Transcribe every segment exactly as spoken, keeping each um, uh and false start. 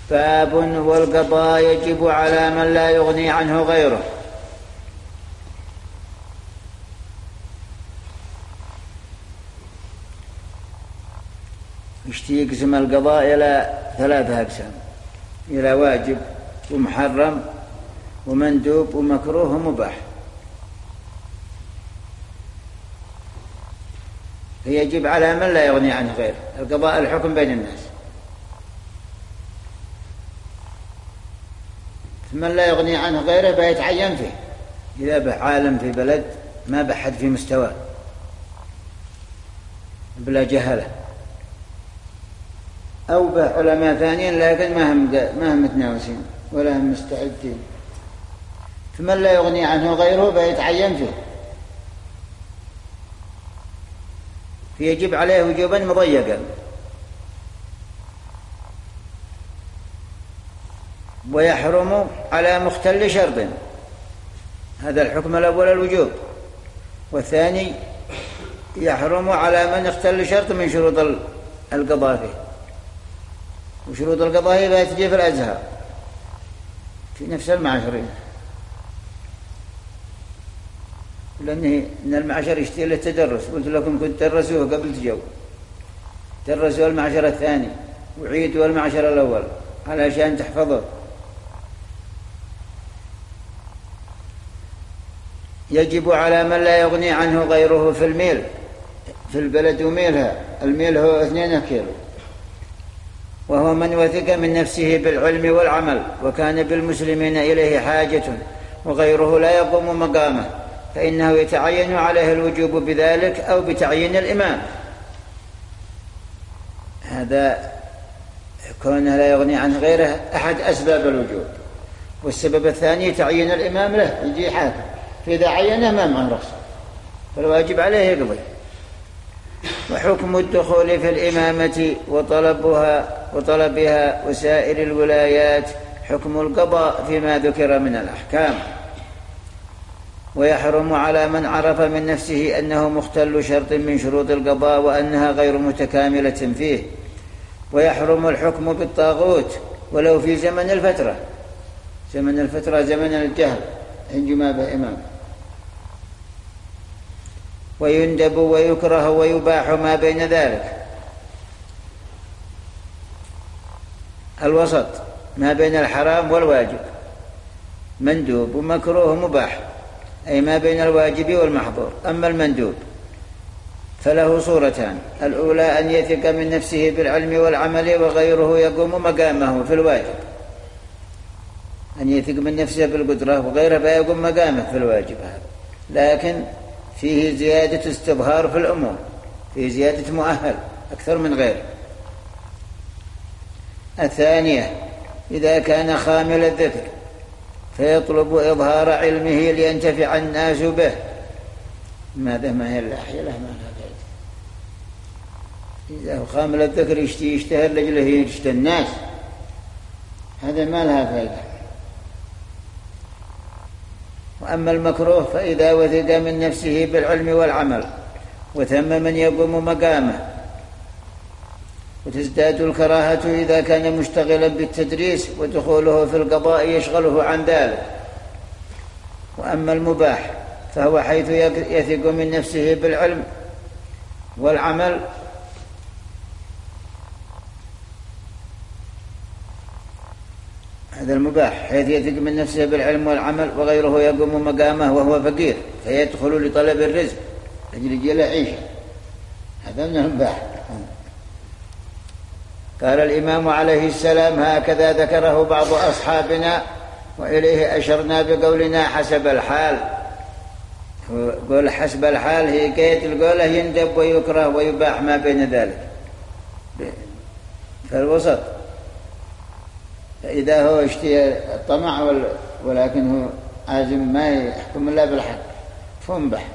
باب والقضاء يجب على من لا يغني عنه غيره. يقسم القضاء إلى ثلاثة أقسام: إلى واجب ومحرم ومندوب ومكروه ومباح. فيجب على من لا يغني عنه غيره. القضاء الحكم بين الناس، من لا يغني عنه غيره بيتعين فيه. إذا به عالم في بلد ما بحد في مستواه بلا جهلة، أو به علماء ثانيين لكن ما هم ما هم متناوسين ولا هم مستعدين، فمن لا يغني عنه غيره بيتعين فيه. فيجب عليه وجوبا مضيقا، ويحرم على مختل شرط. هذا الحكم الأول الوجوب، والثاني يحرم على من اختل شرط من شروط القضاء فيه. وشروط القضاء هي تجي في الأزهار في نفس المعشرين، لأنه إن المعشر يشتري للتدرس. قلت لكم كنت تدرسوه قبل تجوا، درسوا المعشر الثاني وعيدوا المعشر الأول علشان تحفظه. يجب على من لا يغني عنه غيره في الميل، في البلد وميلها. الميل هو اثنين كيلو، وهو من وثق من نفسه بالعلم والعمل وكان بالمسلمين إليه حاجة وغيره لا يقوم مقامه، فإنه يتعين عليه الوجوب بذلك أو بتعيين الإمام. هذا كونه لا يغني عن غيره أحد أسباب الوجوب. والسبب الثاني تعيين الإمام له، يجي حاكم، فإذا عينه ما معه رخصة فالواجب عليه يقضي. وحكم الدخول في الإمامة وطلبها وطلبها وسائر الولايات حكم القضاء فيما ذكر من الأحكام. ويحرم على من عرف من نفسه أنه مختل شرط من شروط القضاء وأنها غير متكاملة فيه. ويحرم الحكم بالطاغوت ولو في زمن الفترة، زمن الفترة زمن الجهل عندما به إمام. ويندب ويكره ويباح ما بين ذلك، الوسط ما بين الحرام والواجب، مندوب ومكروه ومباح، أي ما بين الواجب والمحظور. أما المندوب فله صورتان: الأولى أن يثق من نفسه بالعلم والعمل وغيره يقوم مقامه في الواجب، أن يثق من نفسه بالقدرة وغيره بيقوم مقامه في الواجب. هذا لكن فيه زيادة استظهار في الأمور، فيه زيادة مؤهل أكثر من غيره. الثانية إذا كان خامل الذكر فيطلب إظهار علمه لينتفع الناس به. ماذا ما هي اللحية له ما لها فائدة. إذا هو خامل الذكر يشتهر لجله يشتهر الناس، هذا ما لها فائدة. وأما المكروه فإذا وثق من نفسه بالعلم والعمل وثم من يقوم مقامه، وتزداد الكراهة إذا كان مشتغلا بالتدريس ودخوله في القضاء يشغله عن ذلك. وأما المباح فهو حيث يثق من نفسه بالعلم والعمل هذا المباح، حيث يثق من نفسه بالعلم والعمل وغيره يقوم مقامه وهو فقير فيدخل لطلب الرزق أجل يجي له عيشه، هذا من المباح. قال الإمام عليه السلام: هكذا ذكره بعض أصحابنا وإليه أشرنا بقولنا حسب الحال. قول حسب الحال هي قيد القوله يندب ويكره ويباح ما بين ذلك في الوسط. فإذا هو اشتهى الطمع ولكن هو عازم ما يحكم الله بالحق فانبح.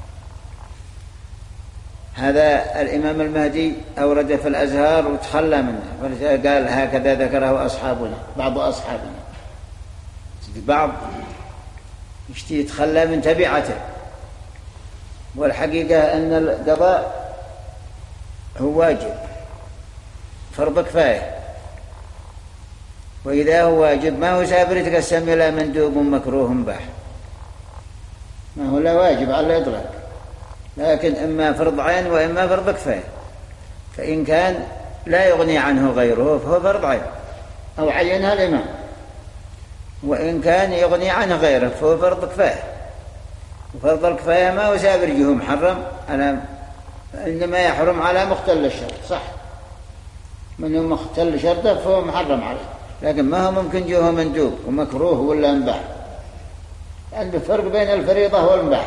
هذا الإمام المهدي أورد في الأزهار وتخلى منه، قال: هكذا ذكره أصحابنا، بعض أصحابنا. بعض يشتي يتخلى من تبعته، والحقيقة أن القضاء هو واجب فرض كفاية، وإذا هو واجب ما هو سابر يتقسم إلى مندوب مكروه مباح، ما هو لا واجب على الإطلاق، لكن إما فرض عين وإما فرض كفاية. فإن كان لا يغني عنه غيره فهو فرض عين أو عينها الإمام، وإن كان يغني عنه غيره فهو فرض كفاية. وفرض الكفاية ما هو سابرجه محرم على، إنما يحرم على مختل الشرط، صح، من هو مختل شرطه فهو محرم عليه، لكن ما هو ممكن جوه مندوب ومكروه ولا مباح، عنده فرق بين الفريضة والمباح.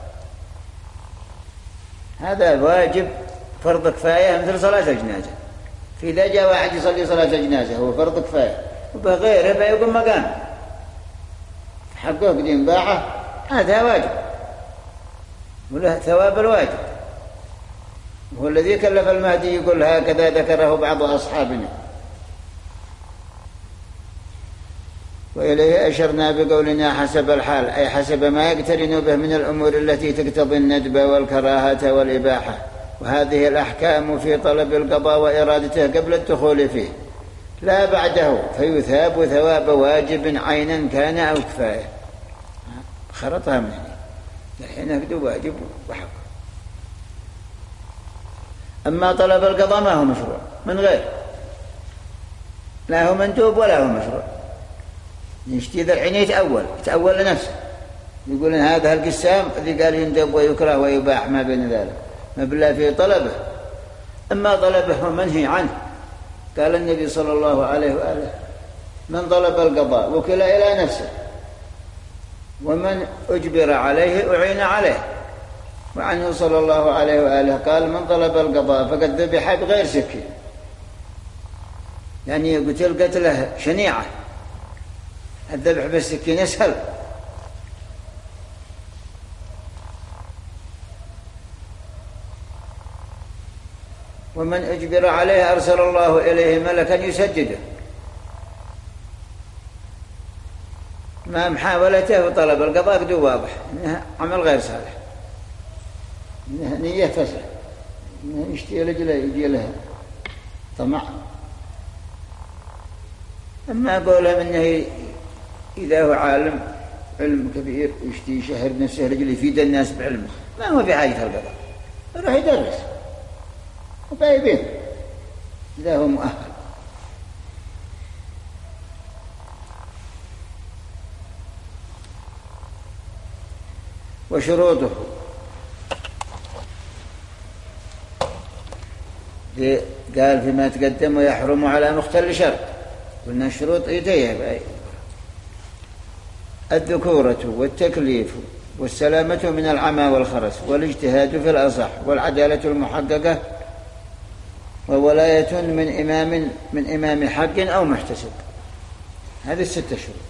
هذا واجب فرض كفاية مثل صلاة الجنازة، فإذا جاء واحد يصلي صلاة الجنازة هو فرض كفاية، وبغيره فيقوم مقام حقه قديم باعه، هذا واجب وله ثواب الواجب. هو الذي كلف المهدي يقول هكذا ذكره بعض أصحابنا. وإليه أشرنا بقولنا حسب الحال، أي حسب ما يقترن به من الأمور التي تقتضي الندب والكراهة والإباحة. وهذه الأحكام في طلب القضاء وإرادته قبل الدخول فيه، لا بعده، فيثاب ثواب واجب عينا كان أو كفاية. خرطها من هنا الحين أكدو واجب وحق. أما طلب القضاء ما هو مشروع من غير، لا هو مندوب ولا هو مشروع. يشتي ذا الحين يتأول يتأول لنفسه، يقول إن هذا القسام الذي قال يندب ويكره ويباح ما بين ذلك، ما بالله في طلبه. أما طلبه ومنهي عنه، قال النبي صلى الله عليه وآله من طلب القضاء وكل إلى نفسه، ومن أجبر عليه أعين عليه. وعنه صلى الله عليه وآله قال من طلب القضاء فقد ذبح بغير سكين، يعني قتل قتله شنيعة، الذبح بالسكين يسهل. ومن أجبر عليه أرسل الله إليه ملكا يسدده. ما محاولته وطلب القضاء قدو واضح إنها عمل غير صالح، إنها نية فسد، إنها يشتي رجله يجي لها طمع. أما قولهم إنه إذا هو عالم علم كبير يشتي يشهر نفسه رجل يفيد الناس بعلمه، ما هو في حاجة القضاء، يروح يدرس وبايبين إذا هو مؤهل. وشروطه قال فيما تقدم ويحرم على مختل شرط، قلنا الشروط يتيه الذكورة والتكليف والسلامة من العمى والخرس والاجتهاد في الأصح والعدالة المحققة وولاية من إمام من إمام حق أو محتسب. هذه الستة شروط،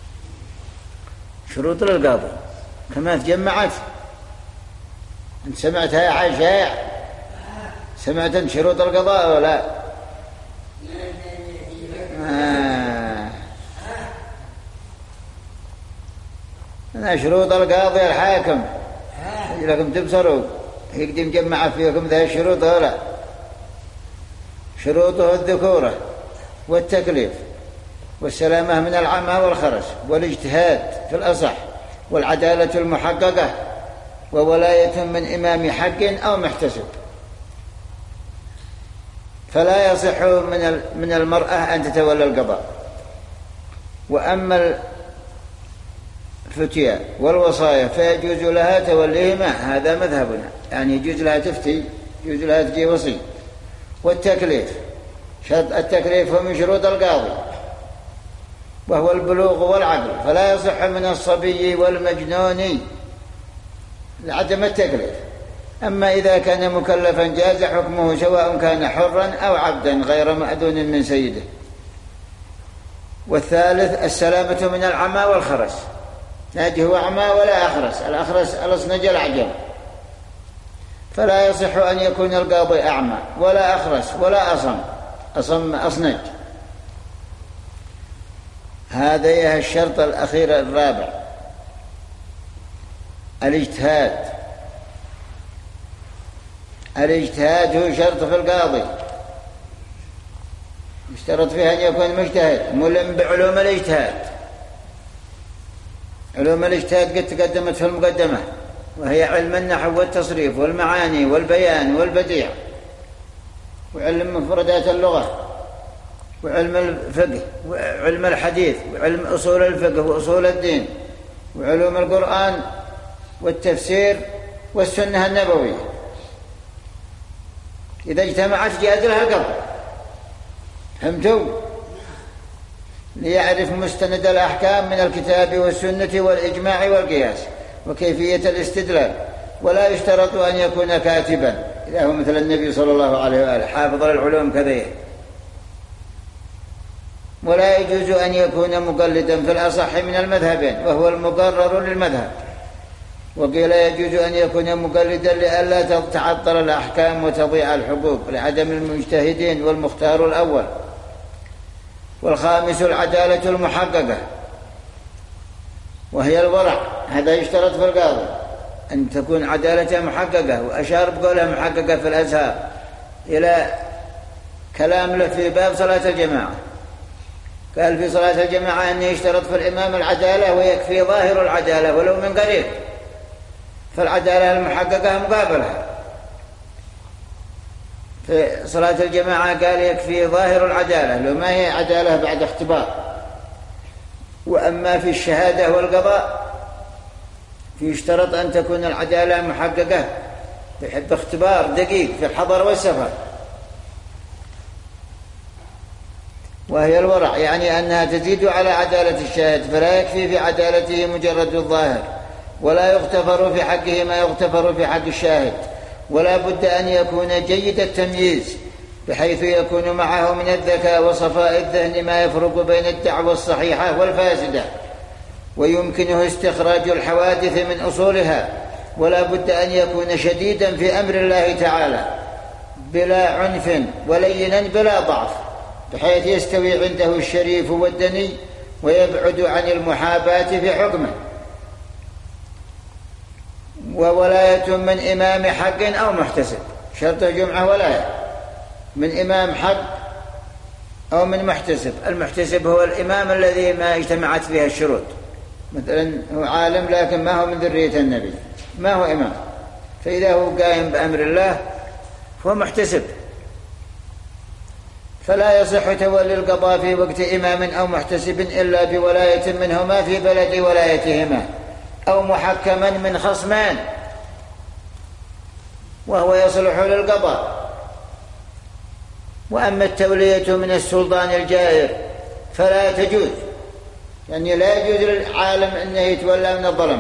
شروط للقاضي كما تجمعت. أنت سمعتها يا عشاء؟ سمعت أنت شروط القضاء ولا؟ آه. أنا شروط القاضي الحاكم لكم تبصروا يقدم جمع فيكم ذا الشروط ولا؟ شروطه الذكورة والتكليف والسلامة من العمى والخرس والاجتهاد في الأصح والعدالة المحققة وولاية من إمام حق أو محتسب. فلا يصح من من المرأة أن تتولى القضاء. وأما الفتيا والوصايا فيجوز لها توليهما، هذا مذهبنا، يعني يجوز لها تفتي، يجوز لها تجي وصي. والتكليف، شرط التكليف هو من شروط القاضي وهو البلوغ والعقل، فلا يصح من الصبي والمجنون لعدم التكليف. أما إذا كان مكلفا جاز حكمه سواء كان حرا أو عبدا غير مأذون من سيده. والثالث السلامة من العمى والخرس، ناجي هو عمى ولا أخرس، الأخرس الأصنج الأعجم، فلا يصح أن يكون القاضي أعمى ولا أخرس ولا أصم أصم أصنج. هذا هي الشرط الأخير الرابع الاجتهاد. الاجتهاد هو شرط في القاضي، اشترط فيها أن يكون مجتهد ملم بعلوم الاجتهاد. علوم الاجتهاد قد تقدمت في المقدمة، وهي علم النحو والتصريف والمعاني والبيان والبديع، وعلم مفردات اللغة، وعلم الفقه، وعلم الحديث، وعلم أصول الفقه وأصول الدين، وعلوم القرآن والتفسير والسنة النبوية. إذا اجتمعت جاز لها القبض. فهمتوا؟ ليعرف مستند الأحكام من الكتاب والسنة والإجماع والقياس وكيفية الاستدلال. ولا يشترط أن يكون كاتبا إذا هو مثل النبي صلى الله عليه وآله حافظ العلوم كذا. ولا يجوز أن يكون مقلدا في الأصح من المذهبين وهو المقرر للمذهب. وقيل يجوز أن يكون مقلدا لئلا تتعطل الأحكام وتضيع الحقوق لعدم المجتهدين والمختار الأول. والخامس العدالة المحققة وهي الورع. هذا يشترط في القاضي أن تكون عدالة محققة، وأشار بقولها محققة في الأزهار إلى كلام له في باب صلاة الجماعة. قال في صلاة الجماعة أنه يشترط في الإمام العدالة ويكفي ظاهر العدالة ولو من قريب، فالعدالة المحققة مقابلها. في صلاة الجماعة قال يكفي ظاهر العدالة لو ما هي عدالة بعد اختبار. وأما في الشهادة والقضاء فيشترط أن تكون العدالة محققة باختبار دقيق في الحضر والسفر، وهي الورع، يعني أنها تزيد على عدالة الشاهد، فلا يكفي في عدالته مجرد الظاهر، ولا يغتفر في حقه ما يغتفر في حق الشاهد. ولا بد أن يكون جيد التمييز بحيث يكون معه من الذكاء وصفاء الذهن ما يفرق بين الدعوة الصحيحة والفاسدة، ويمكنه استخراج الحوادث من أصولها. ولا بد أن يكون شديدا في أمر الله تعالى بلا عنف ولينا بلا ضعف، بحيث يستوي عنده الشريف والدني ويبعد عن المحاباة في حكمه. وولاية من إمام حق أو محتسب، شرط الجمعة ولاية من إمام حق أو من محتسب. المحتسب هو الإمام الذي ما اجتمعت فيها الشروط، مثلا هو عالم لكن ما هو من ذرية النبي، ما هو إمام، فإذا هو قائم بأمر الله فهو محتسب. فلا يصح تولي القضاء في وقت إمام أو محتسب إلا بولاية منهما في بلد ولايتهما أو محكما من خصمان وهو يصلح للقضاء. وأما التولية من السلطان الجائر فلا تجوز، يعني لا يجوز للعالم أنه يتولى من الظلم.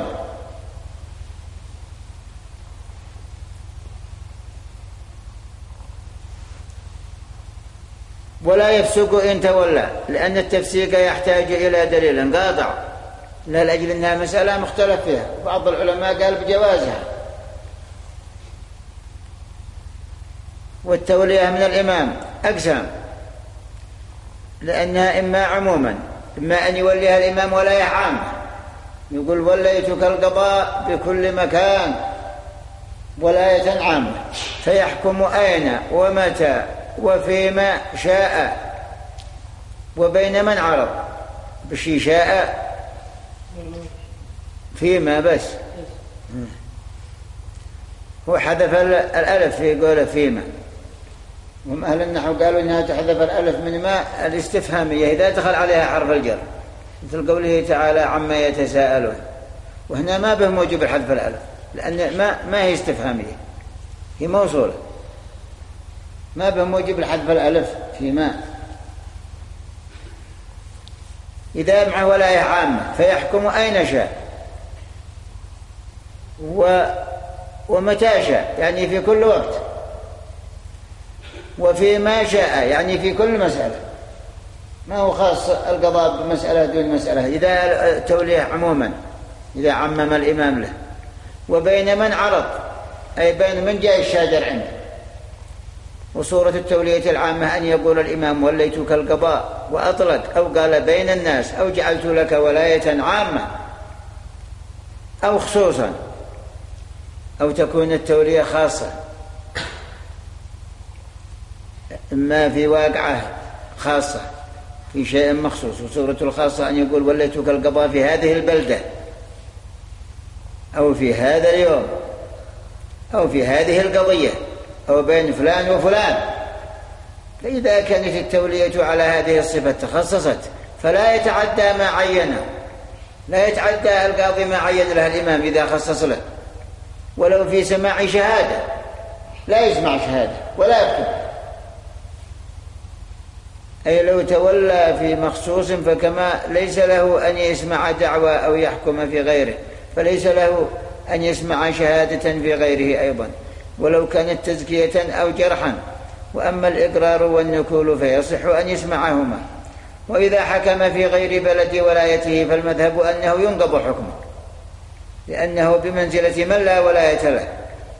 ولا يفسق إن تولى، لأن التفسيق يحتاج إلى دليل قاطع، لا لأجل أنها مسألة مختلف فيها. بعض العلماء قال بجوازها. والتولية من الإمام أقسام، لأنها إما عموما، إما أن يوليها الإمام ولاية عامة، يقول وليتك القضاء بكل مكان ولاية عامة، فيحكم أين ومتى وفيما شاء وبين من عرض. بشي شاء فيما بس، هو حذف الألف في قوله فيما. وهم أهل النحو قالوا إنها تحذف الألف من ما الاستفهامية إذا دخل عليها حرف الجر، مثل قوله تعالى عما يتساءلون، وهنا ما به موجب الحذف الألف، لأن ما ما هي استفهامية، هي موصولة، ما به موجب الحذف الألف فيما. إذا معه ولاية عامة فيحكم أين شاء و ومتى شاء، يعني في كل وقت، وفيما شاء يعني في كل مسألة، ما هو خاص القضاء بمسألة دون مسألة. إذا توليه عموما إذا عمم الإمام له، وبين من عرض أي بين من جاء الشاجر عنده. وصورة التولية العامة أن يقول الإمام وليتك القضاء وأطلق، أو قال بين الناس، أو جعلت لك ولاية عامة، أو خصوصا، أو تكون التولية خاصة، إما في واقعة خاصة في شيء مخصوص، وصورة الخاصة أن يقول وليتك القضاء في هذه البلدة أو في هذا اليوم أو في هذه القضية أو بين فلان وفلان. فإذا كانت التولية على هذه الصفة تخصصت فلا يتعدى ما عينه، لا يتعدى القاضي ما عين له الإمام إذا خصص له، ولو في سماع شهادة لا يسمع شهادة ولا يكتب. أي لو تولى في مخصوص فكما ليس له أن يسمع دعوى أو يحكم في غيره، فليس له أن يسمع شهادة في غيره أيضا ولو كانت تزكية أو جرحا. وأما الإقرار والنكول فيصح أن يسمعهما. وإذا حكم في غير بلد ولايته فالمذهب أنه ينقض حكمه، لأنه بمنزلة من لا ولاية له.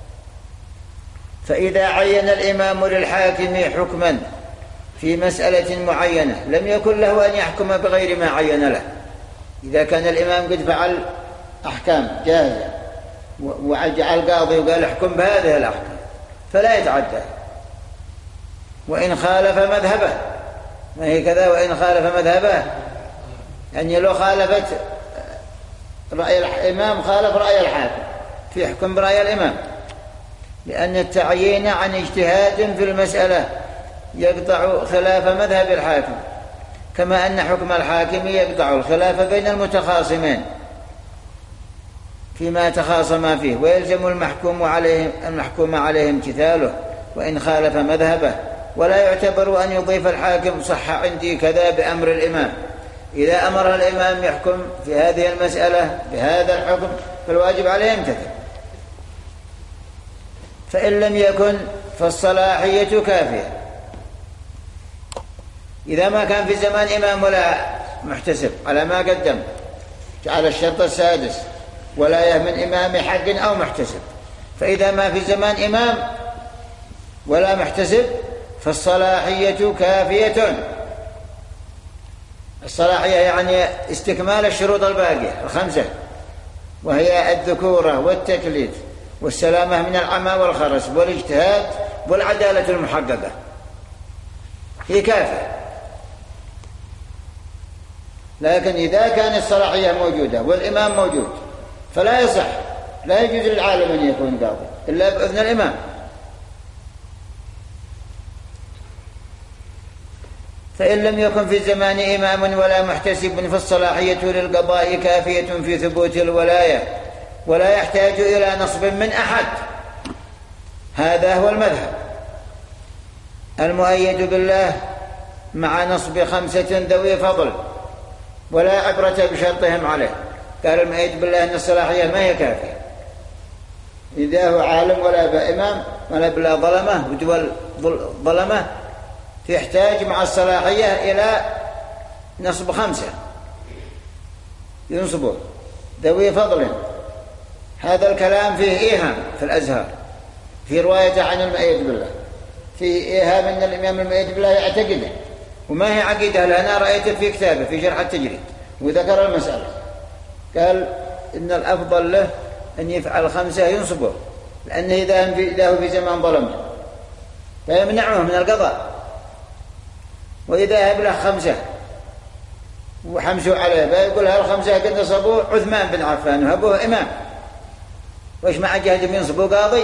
فإذا عين الإمام للحاكم حكما في مسألة معينة لم يكن له أن يحكم بغير ما عين له. إذا كان الإمام قد فعل أحكام جاهزة وجعل قاضي وقال احكم بهذه الأحكام فلا يتعدى، وإن خالف مذهبه. ما هي كذا؟ وإن خالف مذهبه يعني لو خالفت رأي الإمام خالف رأي الحاكم في حكم برأي الإمام، لأن التعيين عن اجتهاد في المسألة يقطع خلاف مذهب الحاكم، كما أن حكم الحاكم يقطع الخلاف بين المتخاصمين فيما تخاصما فيه، ويلزم المحكوم عليه المحكوم عليه امتثاله وإن خالف مذهبه. ولا يعتبر أن يضيف الحاكم صح عندي كذا بأمر الإمام. إذا أمر الإمام يحكم في هذه المسألة بهذا الحكم فالواجب عليه يمتثل. فإن لم يكن فالصلاحية كافية. إذا ما كان في زمان إمام ولا محتسب على ما قدم على الشرط السادس ولاية من إمام حق أو محتسب، فإذا ما في زمان إمام ولا محتسب فالصلاحية كافية. الصلاحية يعني استكمال الشروط الباقية الخمسة، وهي الذكورة والتكليف والسلامة من العمى والخرس والاجتهاد والعدالة المحققة، هي كافية. لكن إذا كانت الصلاحية موجودة والإمام موجود فلا يصح، لا يجوز للعالم أن يكون قاضي إلا بإذن الإمام. فإن لم يكن في الزمان إمام ولا محتسب فالصلاحية للقضاء كافية في ثبوت الولاية ولا يحتاج إلى نصب من أحد. هذا هو المذهب المؤيد بالله مع نصب خمسة ذوي فضل، ولا عبرة بشرطهم عليه. قال المؤيد بالله أن الصلاحية ما هي كافية إذا هو عالم ولا بإمام ولا بلا ظلمة ودول ظلمة، يحتاج مع الصلاحية إلى نصب خمسة ينصبوا ذوي فضل. هذا الكلام فيه إيهام في الأزهار في رواية عن المؤيد بالله، في إيهام أن الإمام المؤيد بالله يعتقده، وما هي عقيدة لأنا رأيته في كتابه في شرح التجريد وذكر المسألة. قال إن الأفضل له أن يفعل خمسة ينصبه، لأنه إذا هو في زمان ظلمه فيمنعه من القضاء، وإذا أبلغ خمسة وحمسوا عليه فيقول هالخمسة قد نصبوه عثمان بن عفان وأبوه إمام، وإيش مع جهد ينصبوا قاضي؟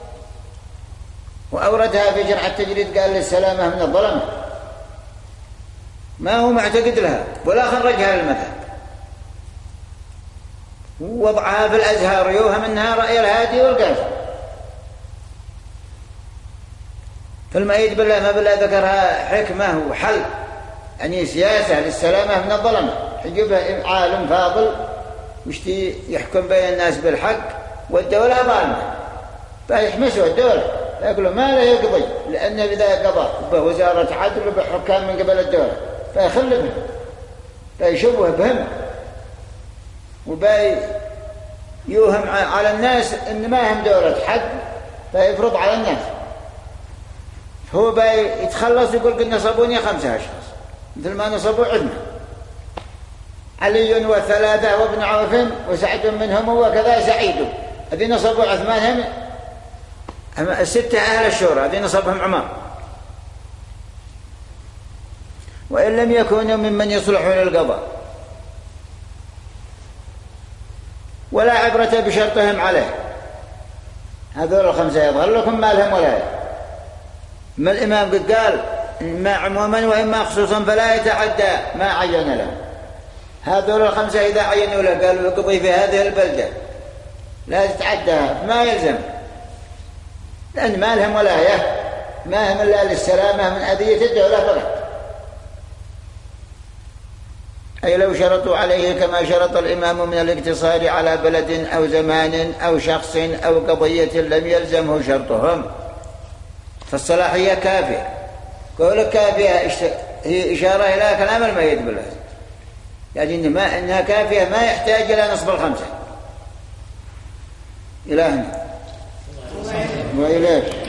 وأوردها في شرح التجريد قال للسلامة من الظلمة، ما هو معتقد لها ولا خرجها للمذهب، ووضعها في الأزهار يوهم أنها رأي الهادي والقاسم. فالمؤيد بالله ما بالله ذكرها حكمة وحل، يعني سياسة للسلامة من الظلمة، حجبها عالم فاضل وشتي يحكم بين الناس بالحق والدولة ظالمة فيحمسوا الدولة فيقولوا ما لا يقضي، لأن إذا قضى بوزارة عدل وبحكام من قبل الدولة فيخلفهم فيشبه بهم وباي يوهم على الناس إن ما هم دولة حق فيفرض على الناس. هو باي يتخلص يقول قد نصبوني خمسة أشخاص مثل ما نصبوا عندنا علي وثلاثة وابن عوف وسعد منهم وكذا سعيد، هذه نصبوا عثمان هم الستة أهل الشورى، هذه نصبهم عمر. وإن لم يكونوا ممن يصلحون للقضاء، ولا عبرة بشرطهم عليه. هذول الخمسة يظهر لكم ما لهم ولا. ما الإمام قد قال إما عموما وإما خصوصا فلا يتعدى ما عين له. هذول الخمسة إذا عينوا له قالوا يقضي في هذه البلدة لا تتعدى ما يلزم، لأن ما لهم ولاية، ما هم إلا للسلامة من أذية الدولة فقط. أي لو شرطوا عليه كما شرط الإمام من الاقتصار على بلد أو زمان أو شخص أو قضية لم يلزمه شرطهم، فالصلاحية كافية. قولك كافية هي إشارة إلى كلام الميت بالله، يعني ما إنها كافية ما يحتاج إلى نصب الخمسة. إلى هنا وإليك.